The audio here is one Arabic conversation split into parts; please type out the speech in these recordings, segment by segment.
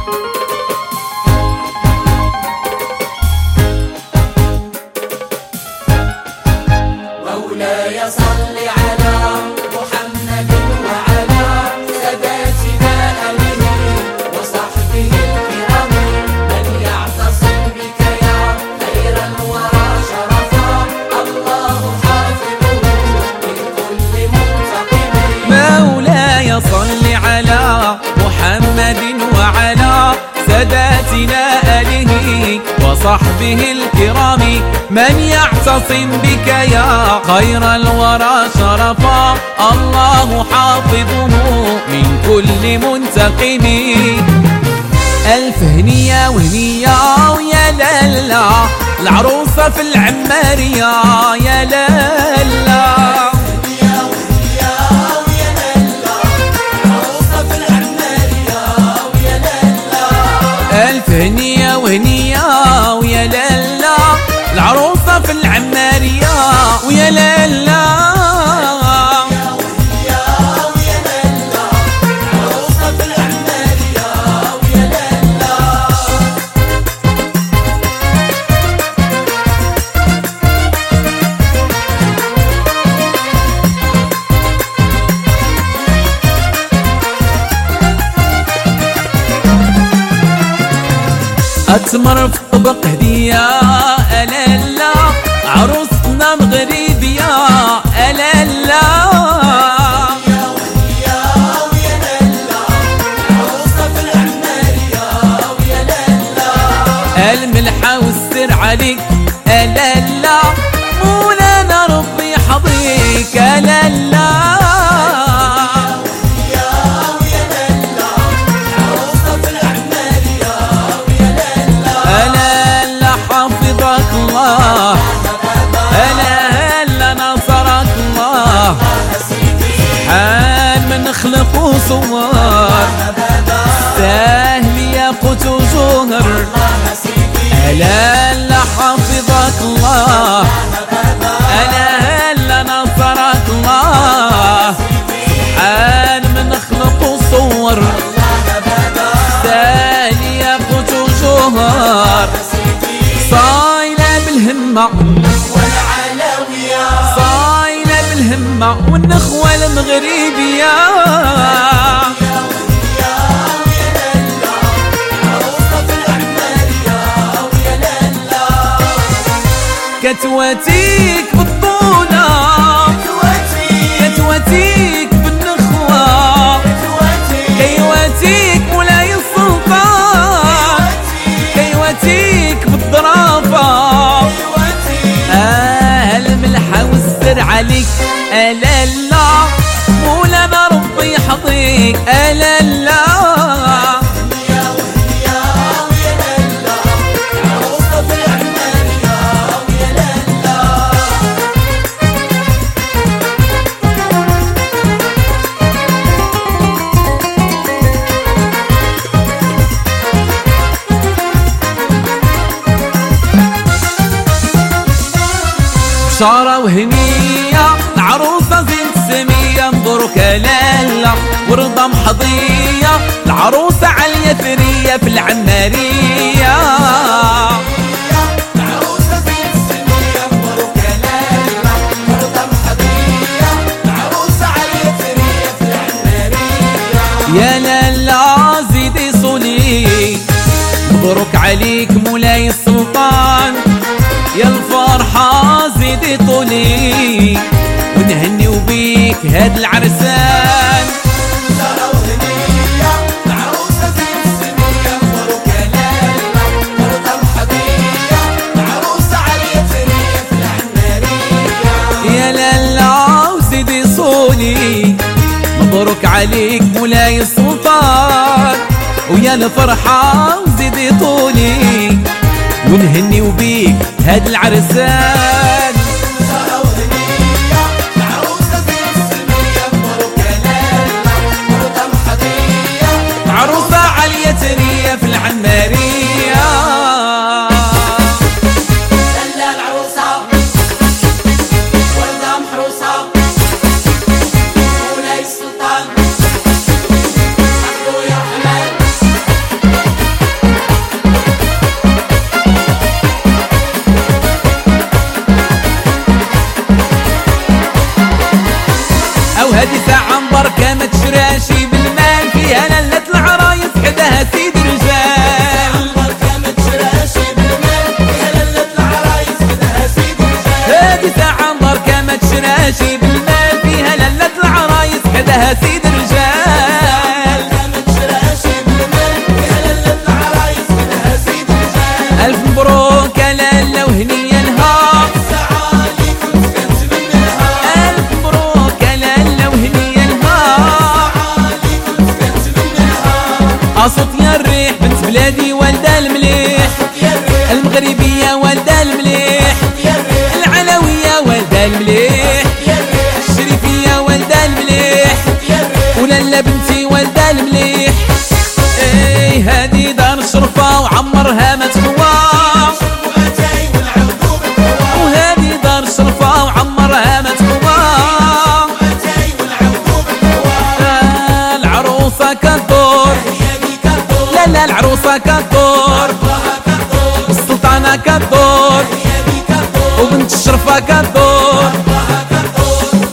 مولاي صل على محمد وعلى ساداتنا آله وصحبه الكرام من يعتصم بك يا خير الورى شرفا الله حافظه من كل منتقم. مولاي صل على محمد وعلى ساداتنا آله وصحبه الكرام من يعتصم بك يا خير الورى شرفا الله حافظه من كل منتقم. ألف هنية وهنية ويا لالا العروسة في العمارية يا لالا. ألف هنية وهنية ويا لالا العروسة في العمارية ويا لالا. أتمر في طبق هدية ألالا عروسنا مغربية ألالا. الملحة والسر عليك ألالا مولانا ربي يحظيك ألالا. حال من خلق وصور سهل ياقوت وجوهر ألا لا حفظك الله ألا هلا نصرك الله. حال من خلق وصور سهل ياقوت وجوهر صايلة بالهمة صايلة بالهمة والنخوة المغربية. كتواتيك بالطولة كتواتيك بالنخوة كيواتيك مولاي السلطان كيواتيك بالظرافة. الملحة والسر عليك ألالا مولانا ربي يحظيك ألالا. بشارة وهنية العروسة زين سمية مبروك لالا ورضا محظية العروسة عالية ثرية في العمارية. العروسة زين سمية مبروك لالا ورضا محظية العروسة عالية ثرية في العمارية. يا لالا زيدي صولي مبروك عليك مولاي السلطان يا الفرحة زيدي طولي ونهنيو بيك هاد العرسان. بشارة وهنية العروسة زين سمية مبروك لالا ورضا محظية العروسة عالية ثرية في العمارية. يا لالا وزيدي صولي مبروك عليك مولاي السلطان ويا الفرحة وزيدي طولي ونهنيو بيك هاد العرسان. بشارة وهنية العروسة زين سمية مبروك لالا ورضا محظية عروسة عالية ثرية في العمارية. دلال العروسة وردة محروسة مولاي السلطان عبدو يا حماد سيد رجال. ما تشراش بالمال يا لالا العرايس منها سيد رجال. ألف مبروك يا لالا وهنية لها، الساعة اللي كنت كنتمنى لها. ألف مبروك يا لالا وهنية لها. الساعة اللي كنت كنتمنى لها. أصوت يا الريح بنت بلادي والدة المليح، يا الريح المغربية والدة المليح، يا الريح العلوية والدة المليح، يا الريح الشريفية والدة المليح، يا الريح. ولالا بنتي والدة المليح. اي هادي دار الشرفة وعمرها ما تخوى، واتاي والعودو بالهوا. وهادي دار الشرفة وعمرها ما تخوى. واتاي والعودو بالهوا. العروسة كدور، هي دي كدور. لا لا العروسة كدور، ربها كدور. السلطانة كدور، هي دي كدور. وبنت الشرفة كدور. ربها كدور.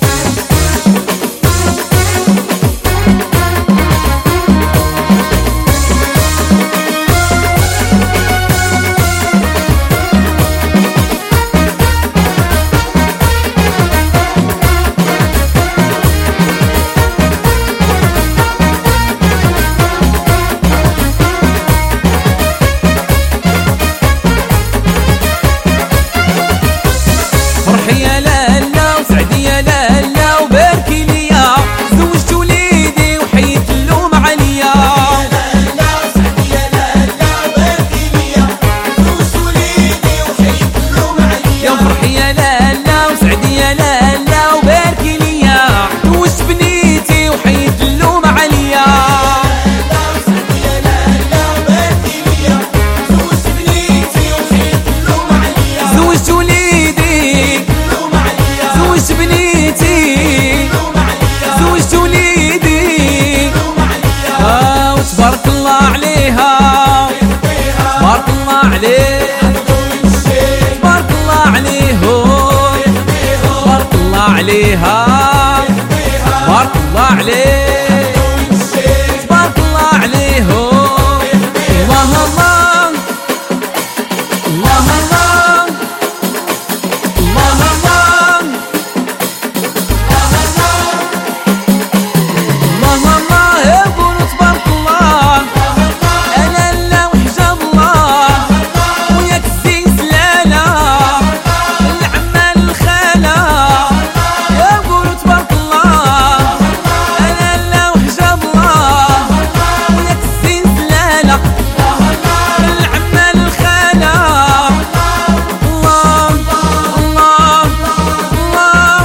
فرحي يا لالا وسعدي يا لالا وباركي ليا، زوجت وليدي وحيت اللوم عليا. لالا وسعدي يا لالا باركي ليا. فلوس وليدي وحيد اللوم عليا. يا فرحي يا لالا وسعدي يا لالا وباركي ليا، زوجت بنيتي وحيت اللوم عليا. لالا وسعدي يا لالا باركي ليا. فلوس بنيتي وحيد اللوم عليا. زوجت وليدي، اللوم عليا. زوجت بنيتي، اللوم عليا. زوجت وليدي. اللوم عليا. وتبارك الله عليها، بيها تبارك الله عليه، عبدو الشيخ. تبارك الله عليهم، بيها تبارك الله عليها، تبارك الله عليه، عبدو الشيخ. تبارك الله عليهم. الله الله الله الله الله الله الله الله. يا قولوا تبارك الله، أنا لا وحجاب الله، وياك الزين سلالة العمال الخالة. يا قولوا تبارك الله، أنا لا وحجاب الله، وياك الزين سلالة العمال الخالة. الله الله الله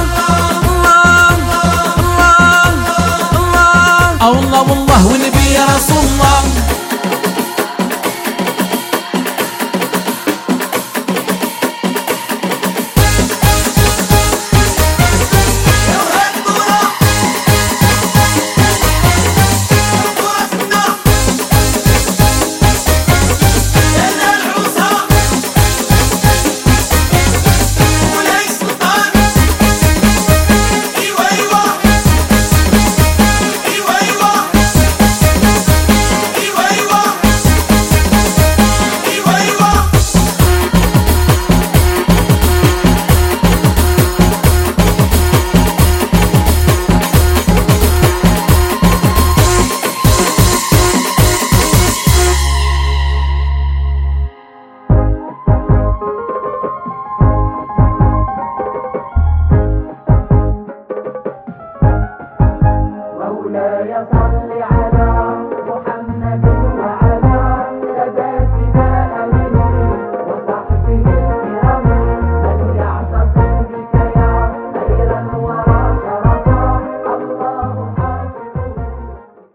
الله الله الله. والله والله ونبي يا رسول الله.